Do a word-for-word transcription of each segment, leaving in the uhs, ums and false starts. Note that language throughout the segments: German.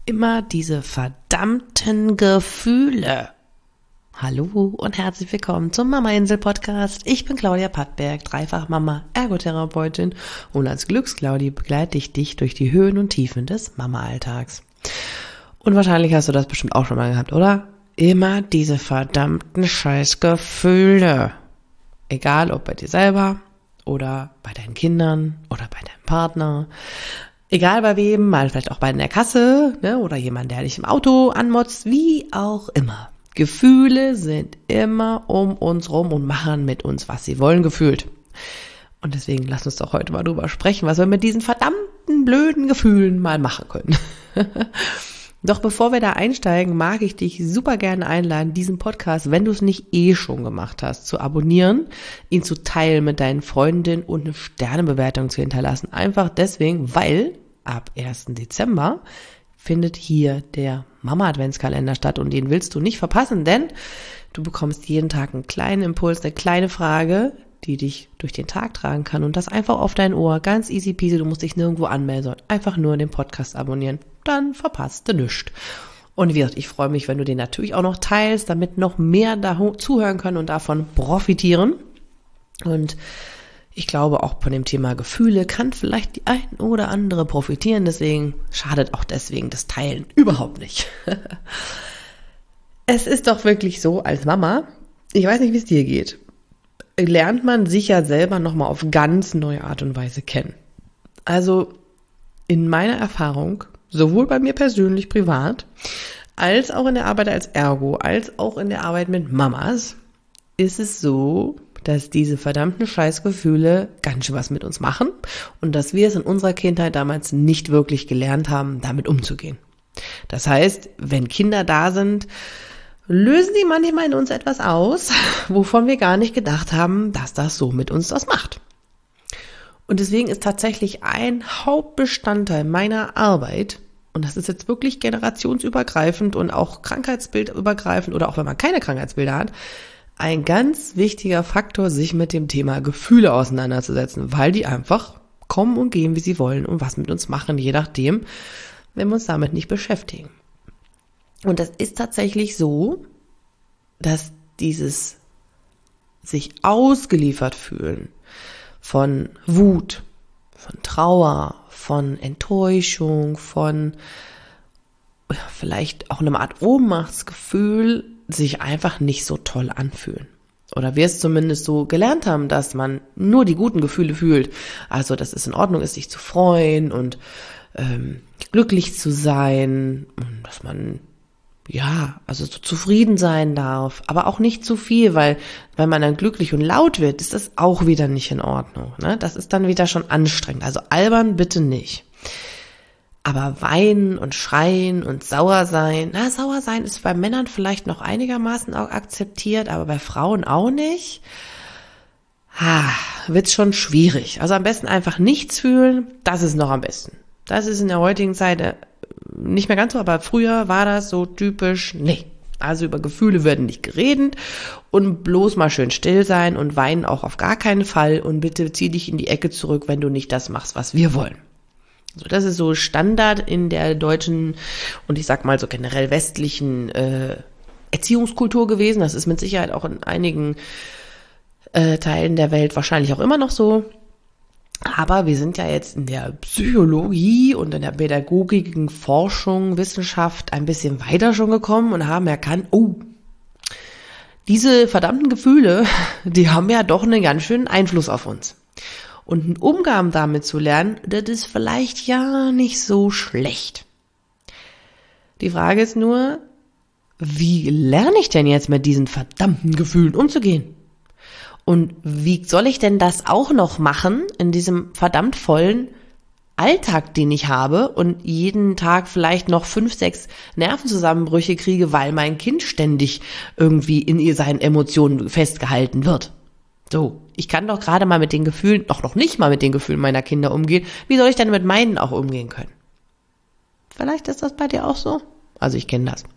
immer diese verdammten Gefühle. Hallo und herzlich willkommen zum Mama-Insel-Podcast. Ich bin Claudia Pattberg, dreifach Mama, Ergotherapeutin und als Glücksclaudi begleite ich dich durch die Höhen und Tiefen des Mama-Alltags. Und wahrscheinlich hast du das bestimmt auch schon mal gehabt, oder? Immer diese verdammten Scheißgefühle. Egal ob bei dir selber oder bei deinen Kindern oder bei deinem Partner. Egal bei wem, mal vielleicht auch bei der Kasse, ne, oder jemand, der dich im Auto anmotzt, wie auch immer. Gefühle sind immer um uns rum und machen mit uns, was sie wollen, gefühlt. Und deswegen lass uns doch heute mal drüber sprechen, was wir mit diesen verdammten blöden Gefühlen mal machen können. Doch bevor wir da einsteigen, mag ich dich super gerne einladen, diesen Podcast, wenn du es nicht eh schon gemacht hast, zu abonnieren, ihn zu teilen mit deinen Freundinnen und eine Sternebewertung zu hinterlassen. Einfach deswegen, weil ab ersten Dezember findet hier der Mama-Adventskalender statt und den willst du nicht verpassen, denn du bekommst jeden Tag einen kleinen Impuls, eine kleine Frage, die dich durch den Tag tragen kann und das einfach auf dein Ohr, ganz easy peasy, du musst dich nirgendwo anmelden, einfach nur den Podcast abonnieren, dann verpasst du nichts. Und wie gesagt, ich freue mich, wenn du den natürlich auch noch teilst, damit noch mehr da zuhören können und davon profitieren. Und ich glaube, auch von dem Thema Gefühle kann vielleicht die ein oder andere profitieren, deswegen schadet auch deswegen das Teilen überhaupt nicht. Es ist doch wirklich so, als Mama, ich weiß nicht, wie es dir geht, lernt man sich ja selber nochmal auf ganz neue Art und Weise kennen. Also in meiner Erfahrung, sowohl bei mir persönlich, privat, als auch in der Arbeit als Ergo, als auch in der Arbeit mit Mamas, ist es so, dass diese verdammten Scheißgefühle ganz schön was mit uns machen und dass wir es in unserer Kindheit damals nicht wirklich gelernt haben, damit umzugehen. Das heißt, wenn Kinder da sind, lösen die manchmal in uns etwas aus, wovon wir gar nicht gedacht haben, dass das so mit uns das macht. Und deswegen ist tatsächlich ein Hauptbestandteil meiner Arbeit, und das ist jetzt wirklich generationsübergreifend und auch krankheitsbildübergreifend oder auch wenn man keine Krankheitsbilder hat, ein ganz wichtiger Faktor, sich mit dem Thema Gefühle auseinanderzusetzen, weil die einfach kommen und gehen, wie sie wollen und was mit uns machen, je nachdem, wenn wir uns damit nicht beschäftigen. Und das ist tatsächlich so, dass dieses sich ausgeliefert fühlen von Wut, von Trauer, von Enttäuschung, von ja, vielleicht auch einer Art Ohnmachtsgefühl sich einfach nicht so toll anfühlen. Oder wir es zumindest so gelernt haben, dass man nur die guten Gefühle fühlt. Also, dass es in Ordnung ist, sich zu freuen und ähm, glücklich zu sein und dass man ja, also so zufrieden sein darf, aber auch nicht zu viel, weil wenn man dann glücklich und laut wird, ist das auch wieder nicht in Ordnung. Ne? Das ist dann wieder schon anstrengend. Also albern bitte nicht. Aber weinen und schreien und sauer sein, na, sauer sein ist bei Männern vielleicht noch einigermaßen auch akzeptiert, aber bei Frauen auch nicht. Ha, wird's schon schwierig. Also am besten einfach nichts fühlen, das ist noch am besten. Das ist in der heutigen Zeit nicht mehr ganz so, aber früher war das so typisch, nee. Also über Gefühle werden nicht geredet und bloß mal schön still sein und weinen auch auf gar keinen Fall und bitte zieh dich in die Ecke zurück, wenn du nicht das machst, was wir wollen. So, das ist so Standard in der deutschen und ich sag mal so generell westlichen äh, Erziehungskultur gewesen. Das ist mit Sicherheit auch in einigen äh, Teilen der Welt wahrscheinlich auch immer noch so. Aber wir sind ja jetzt in der Psychologie und in der Pädagogik, Forschung, Wissenschaft ein bisschen weiter schon gekommen und haben erkannt, oh, diese verdammten Gefühle, die haben ja doch einen ganz schönen Einfluss auf uns. Und einen Umgang damit zu lernen, das ist vielleicht ja nicht so schlecht. Die Frage ist nur, wie lerne ich denn jetzt mit diesen verdammten Gefühlen umzugehen? Und wie soll ich denn das auch noch machen in diesem verdammt vollen Alltag, den ich habe und jeden Tag vielleicht noch fünf, sechs Nervenzusammenbrüche kriege, weil mein Kind ständig irgendwie in seinen Emotionen festgehalten wird? So, ich kann doch gerade mal mit den Gefühlen, doch noch nicht mal mit den Gefühlen meiner Kinder umgehen. Wie soll ich denn mit meinen auch umgehen können? Vielleicht ist das bei dir auch so. Also ich kenne das.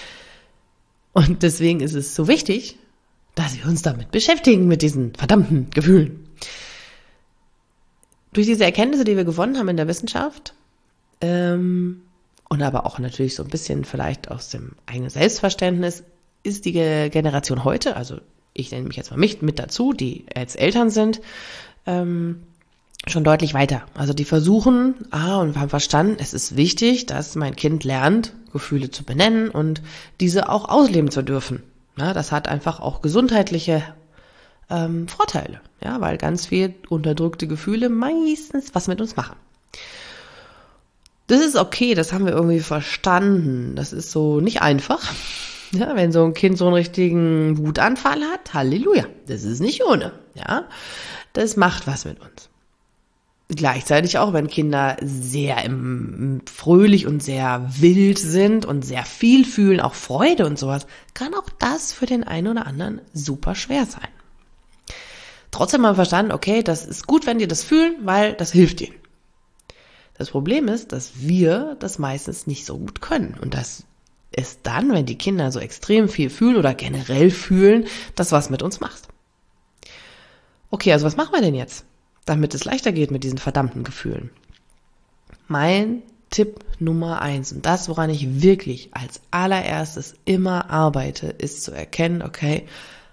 Und deswegen ist es so wichtig, dass wir uns damit beschäftigen, mit diesen verdammten Gefühlen. Durch diese Erkenntnisse, die wir gewonnen haben in der Wissenschaft, ähm, und aber auch natürlich so ein bisschen vielleicht aus dem eigenen Selbstverständnis, ist die Generation heute, also ich nenne mich jetzt mal mich mit dazu, die jetzt Eltern sind, ähm, schon deutlich weiter. Also die versuchen, ah, und haben verstanden, es ist wichtig, dass mein Kind lernt, Gefühle zu benennen und diese auch ausleben zu dürfen. Ja, das hat einfach auch gesundheitliche ähm, Vorteile, ja, weil ganz viel unterdrückte Gefühle meistens was mit uns machen. Das ist okay, das haben wir irgendwie verstanden. Das ist so nicht einfach. Ja, wenn so ein Kind so einen richtigen Wutanfall hat, Halleluja, das ist nicht ohne. Ja, das macht was mit uns. Gleichzeitig auch, wenn Kinder sehr im, fröhlich und sehr wild sind und sehr viel fühlen, auch Freude und sowas, kann auch das für den einen oder anderen super schwer sein. Trotzdem haben wir verstanden, okay, das ist gut, wenn die das fühlen, weil das hilft ihnen. Das Problem ist, dass wir das meistens nicht so gut können und dass es dann, wenn die Kinder so extrem viel fühlen oder generell fühlen, das was mit uns macht. Okay, also was machen wir denn jetzt, damit es leichter geht mit diesen verdammten Gefühlen? Mein Tipp Nummer eins und das, woran ich wirklich als allererstes immer arbeite, ist zu erkennen, okay,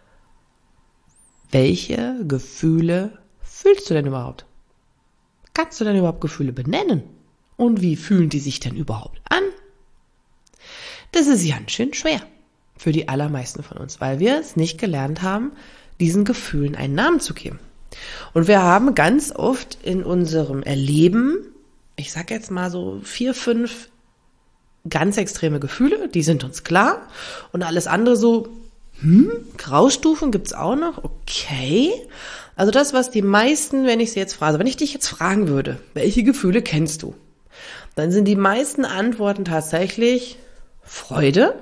welche Gefühle fühlst du denn überhaupt? Kannst du denn überhaupt Gefühle benennen? Und wie fühlen die sich denn überhaupt an? Das ist ganz schön schwer für die allermeisten von uns, weil wir es nicht gelernt haben, diesen Gefühlen einen Namen zu geben. Und wir haben ganz oft in unserem Erleben, ich sag jetzt mal so vier, fünf ganz extreme Gefühle, die sind uns klar. Und alles andere so, hm, Graustufen gibt's auch noch, okay. Also das, was die meisten, wenn ich sie jetzt frage, also wenn ich dich jetzt fragen würde, welche Gefühle kennst du? Dann sind die meisten Antworten tatsächlich Freude,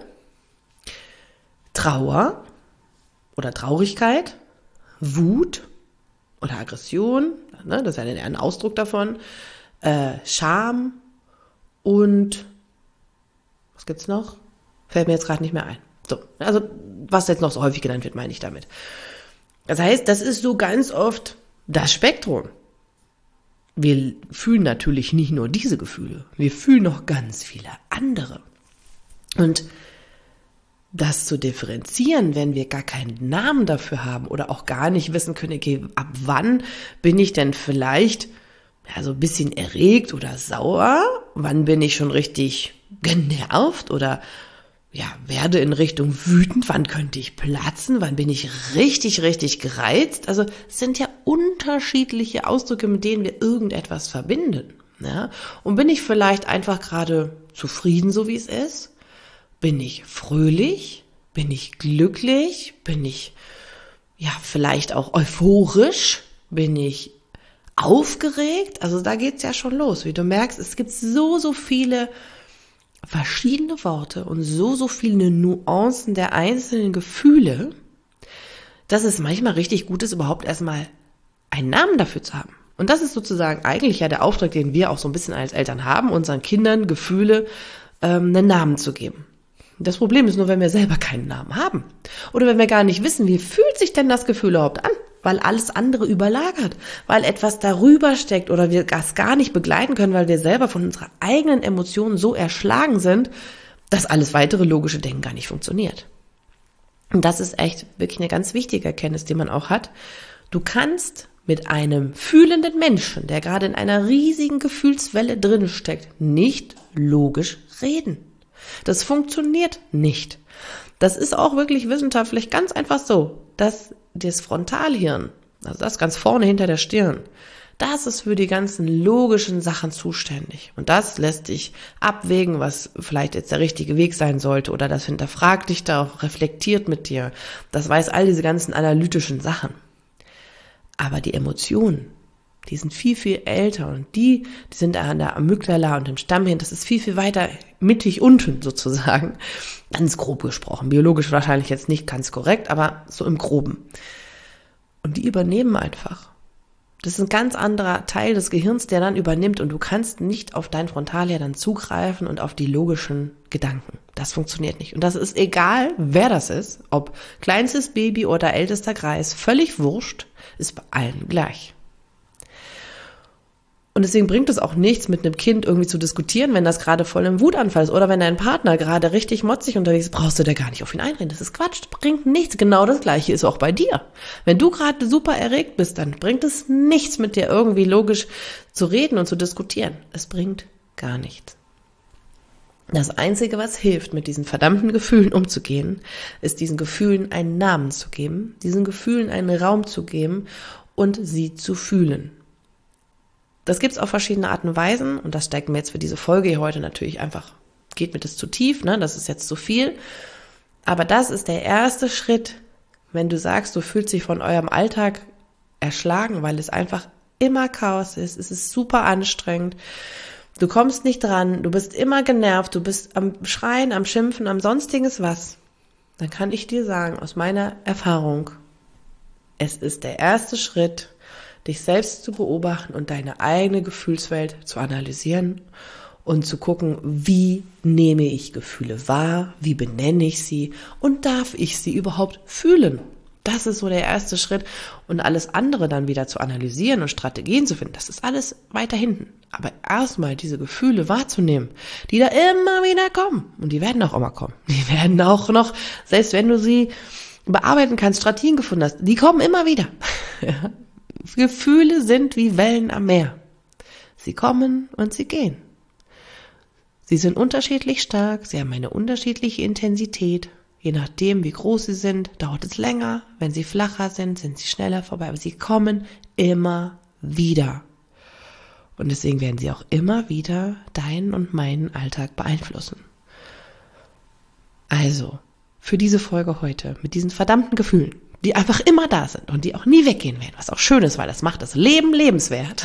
Trauer oder Traurigkeit, Wut oder Aggression, ne, das ist ja ein Ausdruck davon, äh, Scham und was gibt's noch? Fällt mir jetzt gerade nicht mehr ein. So, also was jetzt noch so häufig genannt wird, meine ich damit. Das heißt, das ist so ganz oft das Spektrum. Wir fühlen natürlich nicht nur diese Gefühle, wir fühlen noch ganz viele andere. Und das zu differenzieren, wenn wir gar keinen Namen dafür haben oder auch gar nicht wissen können, okay, ab wann bin ich denn vielleicht ja, so ein bisschen erregt oder sauer, wann bin ich schon richtig genervt oder ja, werde in Richtung wütend, wann könnte ich platzen, wann bin ich richtig, richtig gereizt. Also es sind ja unterschiedliche Ausdrücke, mit denen wir irgendetwas verbinden. Ja? Und bin ich vielleicht einfach gerade zufrieden, so wie es ist? Bin ich fröhlich? Bin ich glücklich? Bin ich ja vielleicht auch euphorisch? Bin ich aufgeregt? Also da geht's ja schon los. Wie du merkst, es gibt so, so viele verschiedene Worte und so, so viele Nuancen der einzelnen Gefühle, dass es manchmal richtig gut ist, überhaupt erstmal einen Namen dafür zu haben. Und das ist sozusagen eigentlich ja der Auftrag, den wir auch so ein bisschen als Eltern haben, unseren Kindern Gefühle ähm, einen Namen zu geben. Das Problem ist nur, wenn wir selber keinen Namen haben. Oder wenn wir gar nicht wissen, wie fühlt sich denn das Gefühl überhaupt an? Weil alles andere überlagert, weil etwas darüber steckt oder wir das gar nicht begleiten können, weil wir selber von unserer eigenen Emotionen so erschlagen sind, dass alles weitere logische Denken gar nicht funktioniert. Und das ist echt wirklich eine ganz wichtige Erkenntnis, die man auch hat. Du kannst mit einem fühlenden Menschen, der gerade in einer riesigen Gefühlswelle drin steckt, nicht logisch reden. Das funktioniert nicht. Das ist auch wirklich wissenschaftlich ganz einfach so, dass das Frontalhirn, also das ganz vorne hinter der Stirn, das ist für die ganzen logischen Sachen zuständig. Und das lässt dich abwägen, was vielleicht jetzt der richtige Weg sein sollte oder das hinterfragt dich da auch, reflektiert mit dir. Das weiß all diese ganzen analytischen Sachen. Aber die Emotionen, die sind viel, viel älter und die, die sind an der Amygdala und im Stammhirn, das ist viel, viel weiter mittig unten sozusagen. Ganz grob gesprochen, biologisch wahrscheinlich jetzt nicht ganz korrekt, aber so im Groben. Und die übernehmen einfach. Das ist ein ganz anderer Teil des Gehirns, der dann übernimmt und du kannst nicht auf dein Frontalhirn dann zugreifen und auf die logischen Gedanken. Das funktioniert nicht. Und das ist egal, wer das ist, ob kleinstes Baby oder ältester Greis, völlig wurscht, ist bei allen gleich. Und deswegen bringt es auch nichts, mit einem Kind irgendwie zu diskutieren, wenn das gerade voll im Wutanfall ist. Oder wenn dein Partner gerade richtig motzig unterwegs ist, brauchst du da gar nicht auf ihn einreden. Das ist Quatsch, das bringt nichts. Genau das Gleiche ist auch bei dir. Wenn du gerade super erregt bist, dann bringt es nichts, mit dir irgendwie logisch zu reden und zu diskutieren. Es bringt gar nichts. Das Einzige, was hilft, mit diesen verdammten Gefühlen umzugehen, ist diesen Gefühlen einen Namen zu geben, diesen Gefühlen einen Raum zu geben und sie zu fühlen. Das gibt's auf verschiedene Arten und Weisen und das steigt mir jetzt für diese Folge hier heute natürlich einfach, geht mir das zu tief, ne? Das ist jetzt zu viel. Aber das ist der erste Schritt, wenn du sagst, du fühlst dich von eurem Alltag erschlagen, weil es einfach immer Chaos ist, es ist super anstrengend, du kommst nicht dran, du bist immer genervt, du bist am Schreien, am Schimpfen, am sonstiges was. Dann kann ich dir sagen, aus meiner Erfahrung, es ist der erste Schritt, dich selbst zu beobachten und deine eigene Gefühlswelt zu analysieren und zu gucken, wie nehme ich Gefühle wahr, wie benenne ich sie und darf ich sie überhaupt fühlen? Das ist so der erste Schritt und alles andere dann wieder zu analysieren und Strategien zu finden, das ist alles weiter hinten. Aber erstmal diese Gefühle wahrzunehmen, die da immer wieder kommen und die werden auch immer kommen. Die werden auch noch, selbst wenn du sie bearbeiten kannst, Strategien gefunden hast, die kommen immer wieder. Ja. Gefühle sind wie Wellen am Meer. Sie kommen und sie gehen. Sie sind unterschiedlich stark, sie haben eine unterschiedliche Intensität. Je nachdem, wie groß sie sind, dauert es länger. Wenn sie flacher sind, sind sie schneller vorbei. Aber sie kommen immer wieder. Und deswegen werden sie auch immer wieder deinen und meinen Alltag beeinflussen. Also, für diese Folge heute, mit diesen verdammten Gefühlen, die einfach immer da sind und die auch nie weggehen werden, was auch schön ist, weil das macht das Leben lebenswert,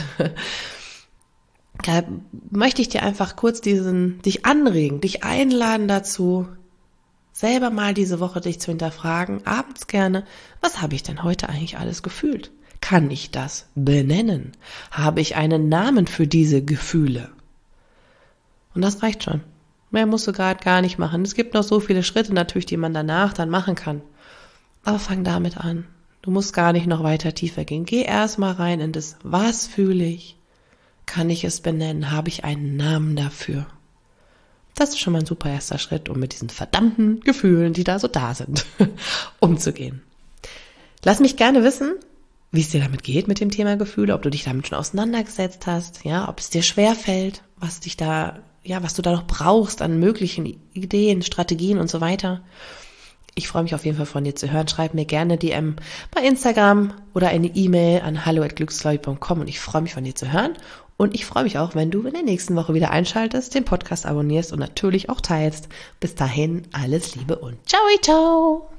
da möchte ich dir einfach kurz diesen, dich anregen, dich einladen dazu, selber mal diese Woche dich zu hinterfragen, abends gerne, was habe ich denn heute eigentlich alles gefühlt? Kann ich das benennen? Habe ich einen Namen für diese Gefühle? Und das reicht schon. Mehr musst du gerade gar nicht machen. Es gibt noch so viele Schritte natürlich, die man danach dann machen kann. Aber fang damit an. Du musst gar nicht noch weiter tiefer gehen. Geh erstmal rein in das, was fühle ich? Kann ich es benennen? Habe ich einen Namen dafür? Das ist schon mal ein super erster Schritt, um mit diesen verdammten Gefühlen, die da so da sind, umzugehen. Lass mich gerne wissen, wie es dir damit geht mit dem Thema Gefühle, ob du dich damit schon auseinandergesetzt hast, ja, ob es dir schwerfällt, was dich da, ja, was du da noch brauchst an möglichen Ideen, Strategien und so weiter. Ich freue mich auf jeden Fall von dir zu hören. Schreib mir gerne D M bei Instagram oder eine E-Mail an hallo at glücksleut punkt com und ich freue mich von dir zu hören. Und ich freue mich auch, wenn du in der nächsten Woche wieder einschaltest, den Podcast abonnierst und natürlich auch teilst. Bis dahin, alles Liebe und ciao, ciao!